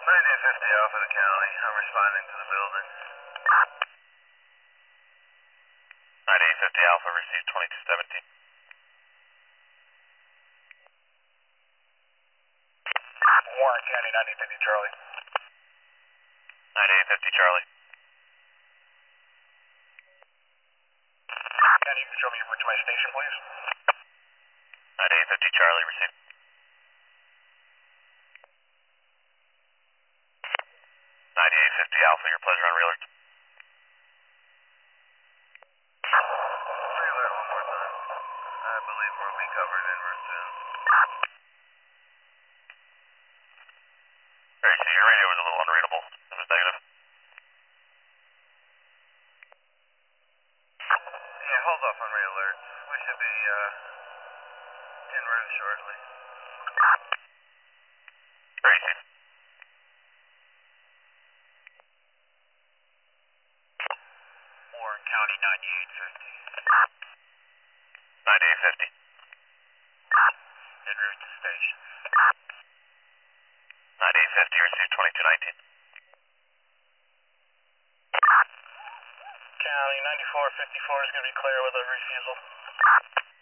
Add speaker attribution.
Speaker 1: 9050 Alpha to County. I'm responding to the building.
Speaker 2: 9850 Alpha, received 2217.
Speaker 1: Warren County, 9050 Charlie.
Speaker 2: 9850 Charlie.
Speaker 1: County, you can show me your route to my station, please.
Speaker 2: 9850 Charlie, received. 9850 Alpha, your pleasure on Realert.
Speaker 1: Realert one more time. I believe we'll be covered en route soon.
Speaker 2: Very see, your radio was a little unreadable. It was negative.
Speaker 1: Yeah, hold off on Realert. We should be en route shortly.
Speaker 2: Very see.
Speaker 1: Warren County, 9850.
Speaker 2: 9850.
Speaker 1: En route to station.
Speaker 2: 9850, received 2219.
Speaker 1: County, 9454 is going to be clear with a refusal.